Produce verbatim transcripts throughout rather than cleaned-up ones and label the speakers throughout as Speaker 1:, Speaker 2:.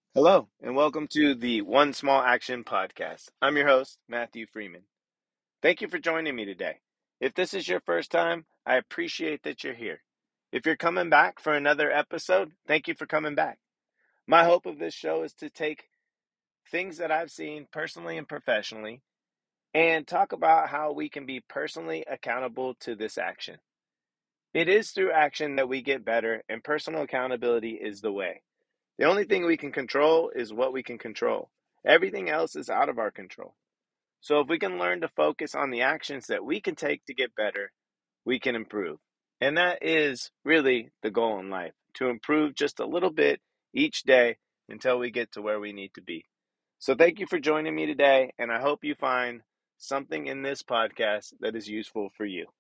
Speaker 1: Hello, and welcome to the One Small Action Podcast. I'm your host, Matthew Freeman. Thank you for joining me today. If this is your first time, I appreciate that you're here. If you're coming back for another episode, thank you for coming back. My hope of this show is to take things that I've seen personally and professionally and talk about how we can be personally accountable to this action. It is through action that we get better, and personal accountability is the way. The only thing we can control is what we can control. Everything else is out of our control. So if we can learn to focus on the actions that we can take to get better, we can improve. And that is really the goal in life, to improve just a little bit each day until we get to where we need to be. So thank you for joining me today, and I hope you find something in this podcast that is useful for you.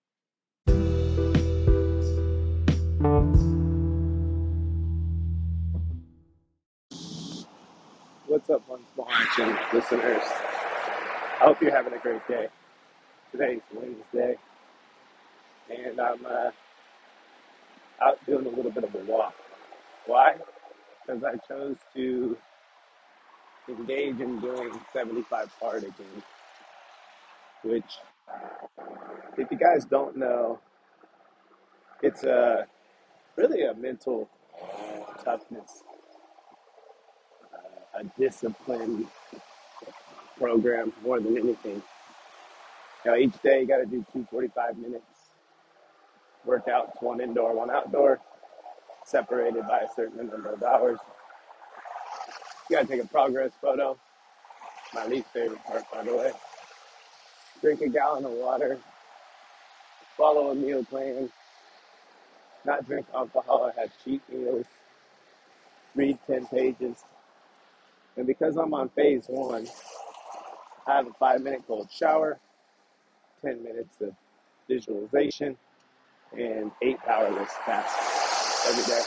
Speaker 1: What's up, One Small Action listeners? I hope you're having a great day. Today's Wednesday, and I'm uh, out doing a little bit of a walk. Why? Because I chose to engage in doing seventy-five hard again, which, if you guys don't know, it's a really a mental toughness, uh, a discipline program more than anything. You know, each day you got to do two forty-five minutes workouts, one indoor, one outdoor, separated by a certain number of hours. You got to take a progress photo. My least favorite part, by the way. Drink a gallon of water, follow a meal plan, not drink alcohol, have cheat meals, read ten pages. And because I'm on phase one, I have a five minute cold shower, ten minutes of visualization, and eight powerless tasks every day.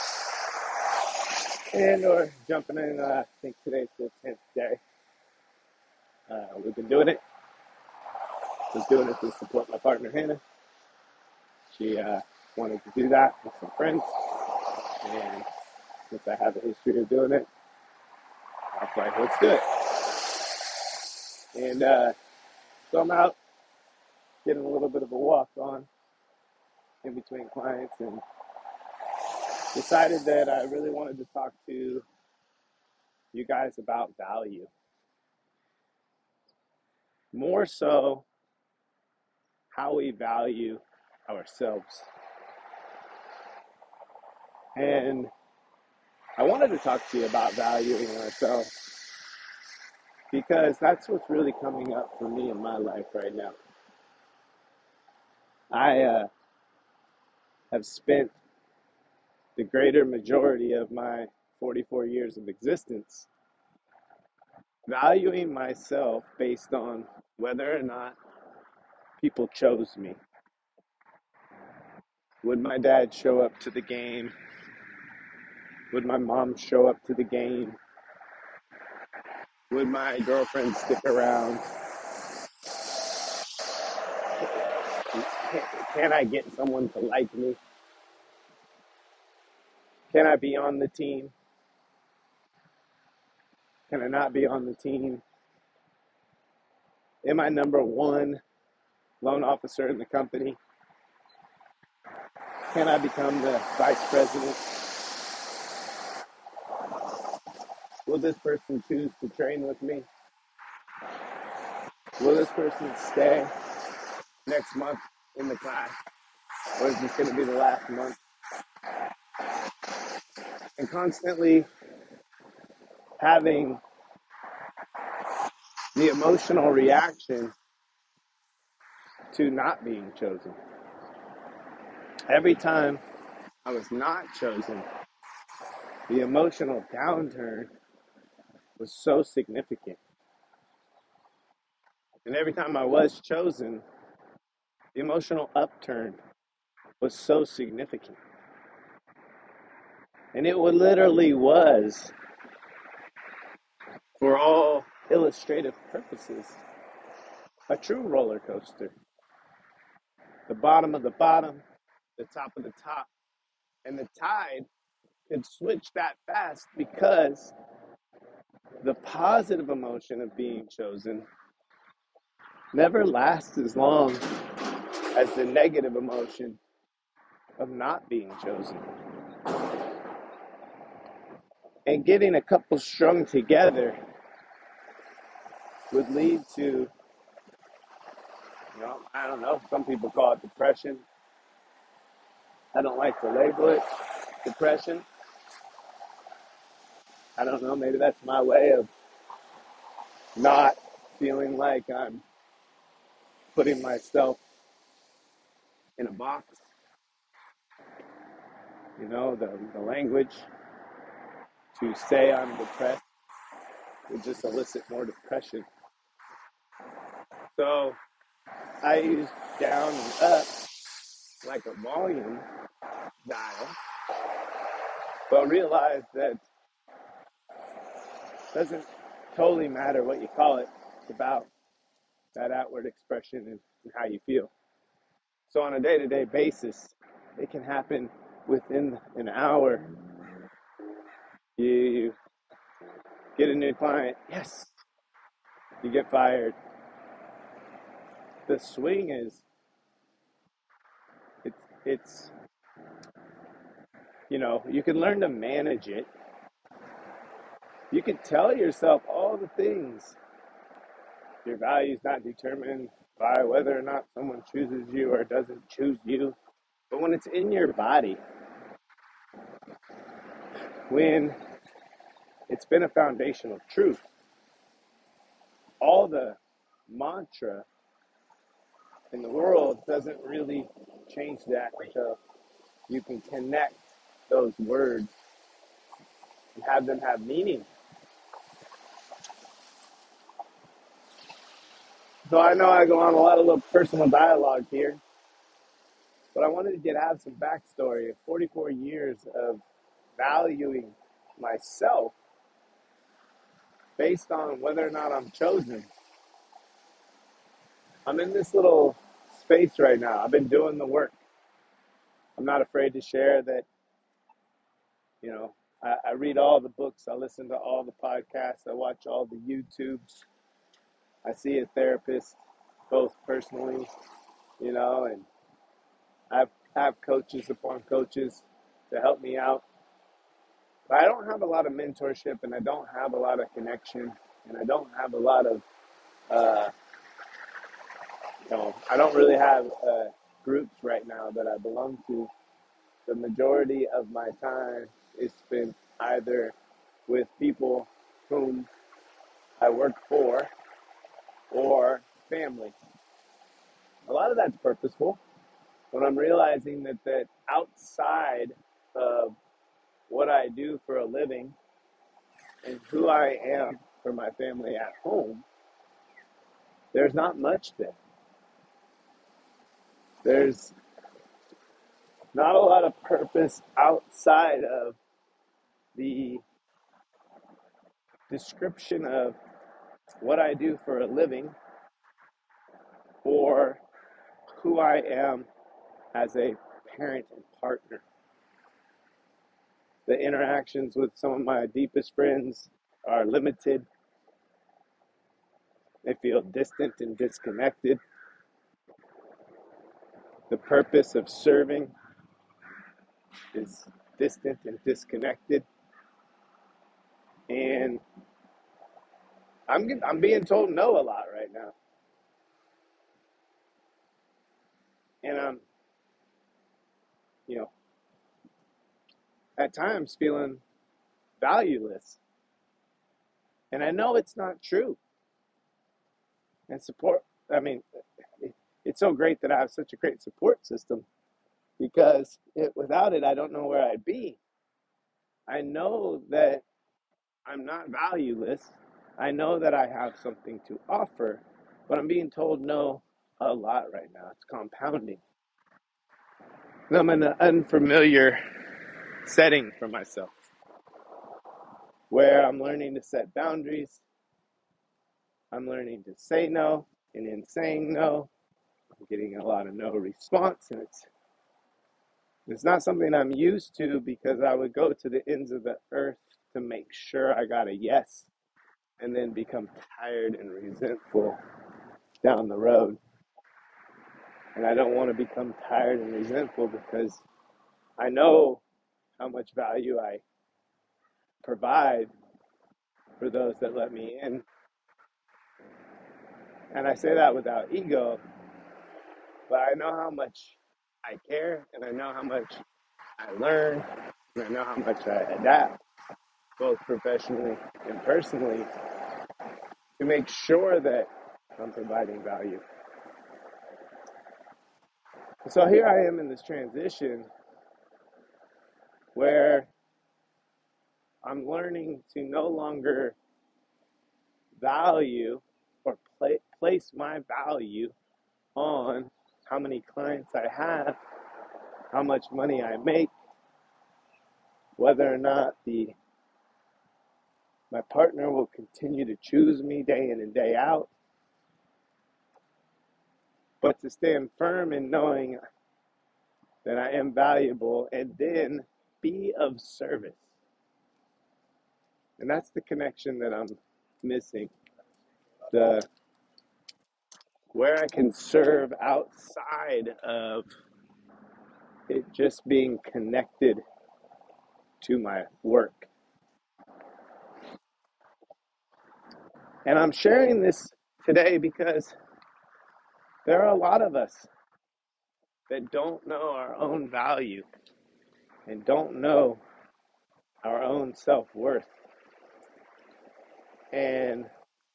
Speaker 1: And or jumping in, uh, I think today's the tenth day. Uh, we've been doing it. Just doing it to support my partner, Hannah. She uh, wanted to do that with some friends. And since I have a history of doing it, I was like, let's do it. And uh, so I'm out getting a little bit of a walk on in between clients and decided that I really wanted to talk to you guys about value. More so, how we value ourselves. And I wanted to talk to you about valuing ourselves because that's what's really coming up for me in my life right now. I uh, have spent the greater majority of my forty-four years of existence valuing myself based on whether or not people chose me. Would my dad show up to the game? Would my mom show up to the game? Would my girlfriend stick around? Can, can I get someone to like me? Can I be on the team? Can I not be on the team? Am I number one loan officer in the company? Can I become the vice president? Will this person choose to train with me? Will this person stay next month in the class? Or is this going to be the last month? And constantly having the emotional reaction to not being chosen. Every time I was not chosen, the emotional downturn was so significant. And every time I was chosen, the emotional upturn was so significant. And it literally was, for all illustrative purposes, a true roller coaster. The bottom of the bottom, the top of the top, and the tide could switch that fast because the positive emotion of being chosen never lasts as long as the negative emotion of not being chosen. And getting a couple strung together would lead to, you know, I don't know, some people call it depression. I don't like to label it depression. I don't know, maybe that's my way of not feeling like I'm putting myself in a box. You know, the, the language to say I'm depressed would just elicit more depression. So I use down and up like a volume dial, but realize that it doesn't totally matter what you call it. It's about that outward expression and, and how you feel. So on a day-to-day basis, it can happen within an hour. You get a new client, yes. You get fired. The swing is, it's, it's, you know, you can learn to manage it. You can tell yourself all the things. Your value is not determined by whether or not someone chooses you or doesn't choose you. But when it's in your body, when it's been a foundational truth, all the mantra in the world doesn't really change that until you can connect those words and have them have meaning. So I know I go on a lot of little personal dialogue here, but I wanted to get have some backstory of forty-four years of valuing myself based on whether or not I'm chosen. I'm in this little space right now. I've been doing the work. I'm not afraid to share that, you know, I, I read all the books. I listen to all the podcasts. I watch all the YouTubes. I see a therapist, both personally, you know, and I have coaches upon coaches to help me out. But I don't have a lot of mentorship, and I don't have a lot of connection, and I don't have a lot of, uh, you know, I don't really have uh, groups right now that I belong to. The majority of my time is spent either with people whom I work for or family. A lot of that's purposeful. When I'm realizing that, that outside of what I do for a living and who I am for my family at home, there's not much there. There's not a lot of purpose outside of the description of what I do for a living or who I am as a parent and partner. The interactions with some of my deepest friends are limited. They feel distant and disconnected. The purpose of serving is distant and disconnected. And I'm I'm being told no a lot right now. And I'm, you know, at times feeling valueless. And I know it's not true. And support, I mean, it, it's so great that I have such a great support system because it, without it, I don't know where I'd be. I know that I'm not valueless. I know that I have something to offer, but I'm being told no a lot right now. It's compounding. I'm in an unfamiliar setting for myself where I'm learning to set boundaries. I'm learning to say no, and in saying no, I'm getting a lot of no response, and it's it's not something I'm used to because I would go to the ends of the earth to make sure I got a yes. and then become tired and resentful down the road. And I don't want to become tired and resentful because I know how much value I provide for those that let me in. And I say that without ego, but I know how much I care, and I know how much I learn, and I know how much I adapt, both professionally and personally, to make sure that I'm providing value. So here I am in this transition where I'm learning to no longer value or play, place my value on how many clients I have, how much money I make, whether or not the my partner will continue to choose me day in and day out, but to stand firm in knowing that I am valuable and then be of service. And that's the connection that I'm missing. The where I can serve outside of it just being connected to my work. And I'm sharing this today because there are a lot of us that don't know our own value and don't know our own self-worth and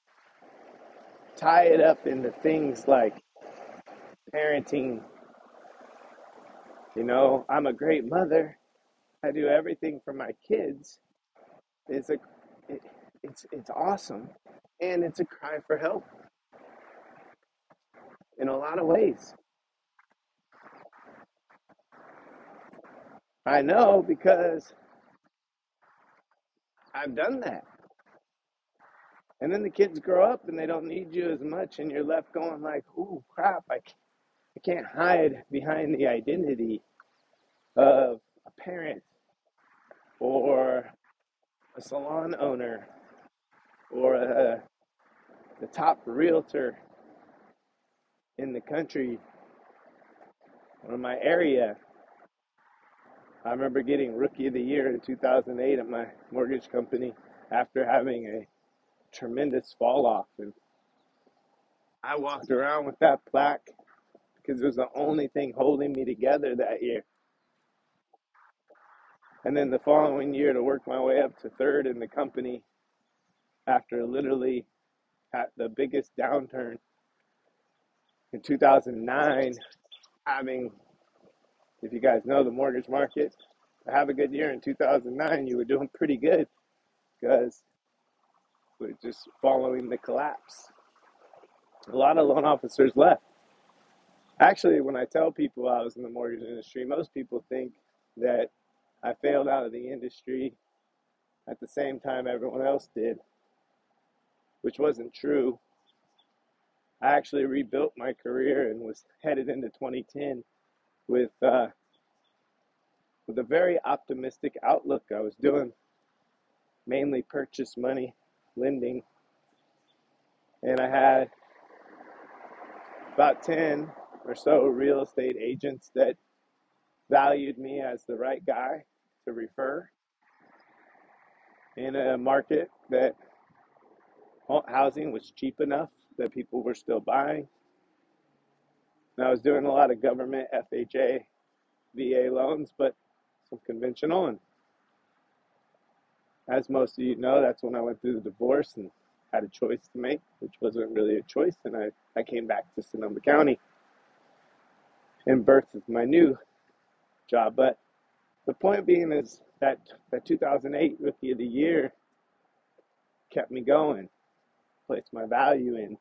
Speaker 1: tie it up into things like parenting. You know, I'm a great mother. I do everything for my kids. It's a, it, it's it's awesome, and it's a cry for help in a lot of ways. I know because I've done that. And then the kids grow up and they don't need you as much, and you're left going like, "Ooh, crap! I can't, I can't hide behind the identity of a parent or a salon owner or a, the top realtor in the country or in my area." I remember getting Rookie of the Year in two thousand eight at my mortgage company after having a tremendous fall off. And I walked around with that plaque because it was the only thing holding me together that year. And then the following year to work my way up to third in the company after literally at the biggest downturn in two thousand nine, having, if you guys know the mortgage market, to have a good year in two thousand nine, you were doing pretty good because we're just following the collapse. A lot of loan officers left. Actually, when I tell people I was in the mortgage industry, most people think that I failed out of the industry at the same time everyone else did, which wasn't true. I actually rebuilt my career and was headed into twenty ten with uh, with a very optimistic outlook. I was doing mainly purchase money lending, and I had about ten or so real estate agents that valued me as the right guy to refer in a market that housing was cheap enough that people were still buying. And I was doing a lot of government F H A, V A loans, but some conventional. And as most of you know, that's when I went through the divorce and had a choice to make, which wasn't really a choice. And I, I came back to Sonoma County and birthed my new job. But the point being is that that two thousand eight Rookie of the Year kept me going, placed my value in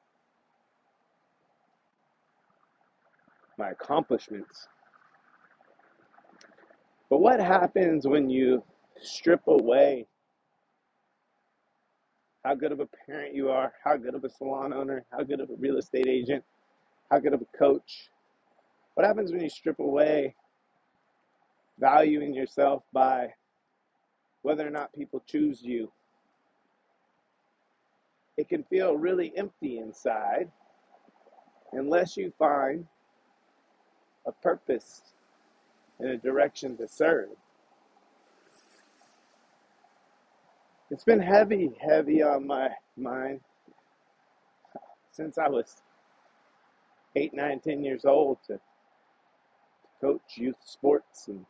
Speaker 1: my accomplishments. But what happens when you strip away how good of a parent you are, how good of a salon owner, how good of a real estate agent, how good of a coach? What happens when you strip away valuing yourself by whether or not people choose you? it can feel really empty inside unless you find a purpose and a direction to serve. It's been heavy, heavy on my mind since I was eight, nine, ten years old to coach youth sports, and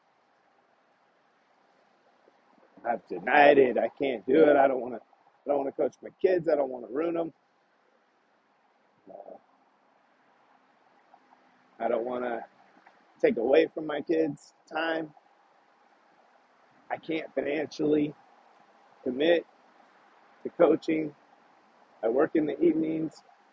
Speaker 1: I've denied it. I can't do it. I don't want to. I don't want to coach my kids. I don't want to ruin them. Uh, I don't want to take away from my kids' time. I can't financially commit to coaching. I work in the evenings.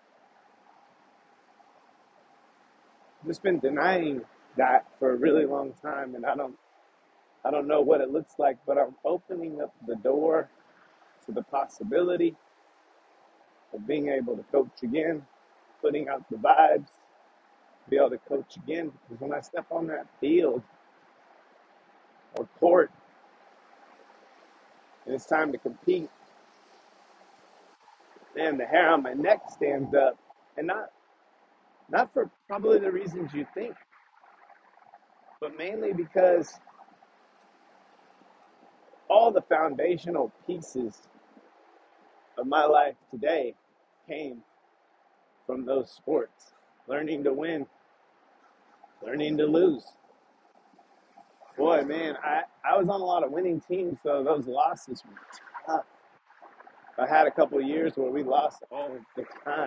Speaker 1: I've just been denying that for a really long time, and I don't. I don't know what it looks like, but I'm opening up the door to the possibility of being able to coach again, putting out the vibes, be able to coach again. Because when I step on that field or court and it's time to compete, man, the hair on my neck stands up. And not not for probably the reasons you think, but mainly because all the foundational pieces of my life today came from those sports. Learning to win, learning to lose. Boy, man, I, I was on a lot of winning teams, so those losses were tough. I had a couple of years where we lost all the time.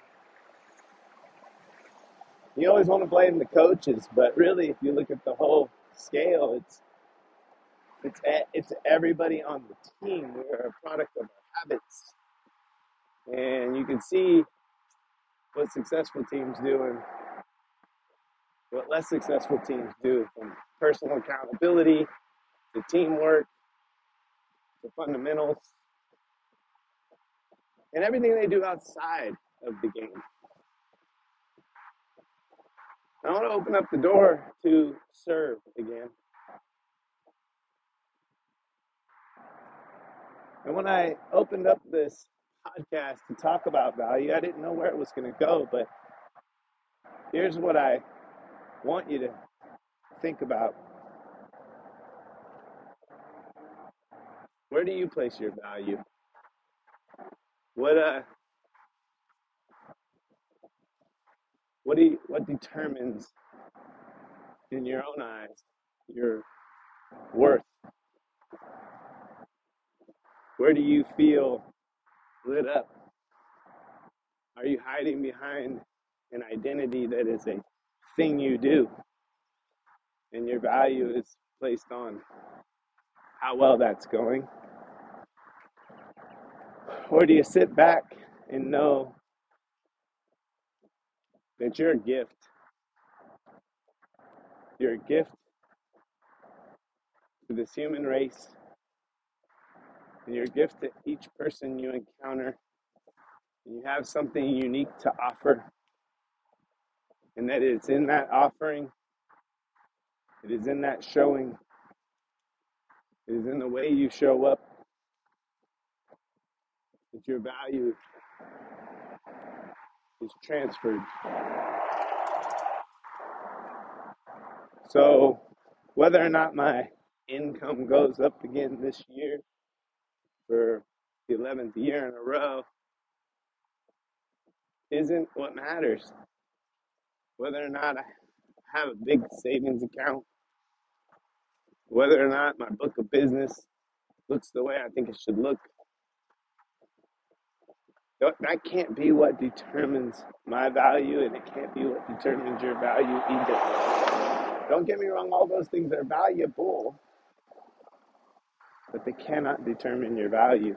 Speaker 1: You always want to blame the coaches, but really, if you look at the whole scale, it's it's it's everybody on the team. We're a product of our habits, and you can see what successful teams do and what less successful teams do, from personal accountability to teamwork to fundamentals and everything they do outside of the game. I want to open up the door to serve again. And when I opened up this podcast to talk about value, I didn't know where it was going to go, but here's what I want you to think about. Where do you place your value? What uh what do you, what determines in your own eyes your worth? Where do you feel lit up? Are you hiding behind an identity that is a thing you do, and your value is placed on how well that's going? Or do you sit back and know that you're a gift? You're a gift to this human race, and you're a gift to each person you encounter. And you have something unique to offer, and that it's in that offering, it is in that showing, it is in the way you show up that your value is transferred. So whether or not my income goes up again this year for the eleventh year in a row isn't what matters. Whether or not I have a big savings account, whether or not my book of business looks the way I think it should look, that can't be what determines my value, and it can't be what determines your value either. Don't get me wrong, all those things are valuable, but they cannot determine your value.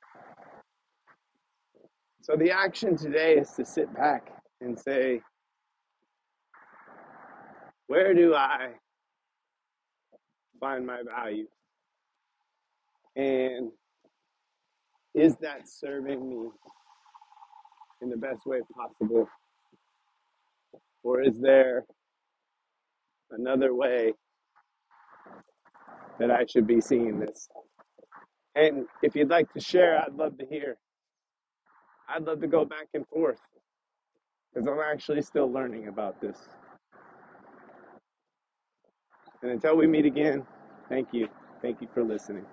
Speaker 1: So the action today is to sit back and say, where do I find my value? And is that serving me in the best way possible? Or is there another way that I should be seeing this? And if you'd like to share, I'd love to hear. I'd love to go back and forth because I'm actually still learning about this. And until we meet again, thank you. Thank you for listening.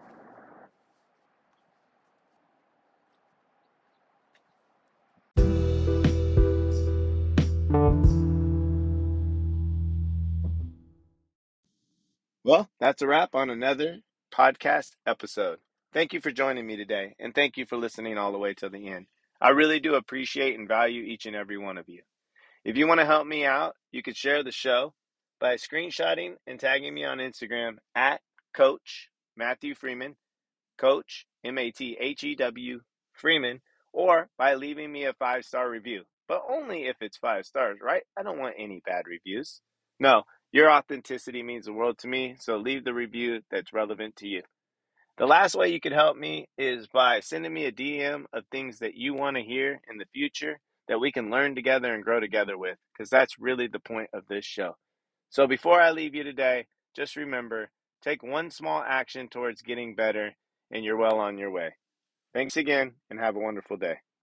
Speaker 1: Well, that's a wrap on another podcast episode. Thank you for joining me today, and thank you for listening all the way till the end. I really do appreciate and value each and every one of you. If you want to help me out, you could share the show by screenshotting and tagging me on Instagram at Coach Matthew Freeman, Coach M A T H E W Freeman, or by leaving me a five star review. But only if it's five stars, right? I don't want any bad reviews. No, your authenticity means the world to me, so leave the review that's relevant to you. The last way you could help me is by sending me a D M of things that you want to hear in the future that we can learn together and grow together with, because that's really the point of this show. So before I leave you today, just remember, take one small action towards getting better, and you're well on your way. Thanks again, and have a wonderful day.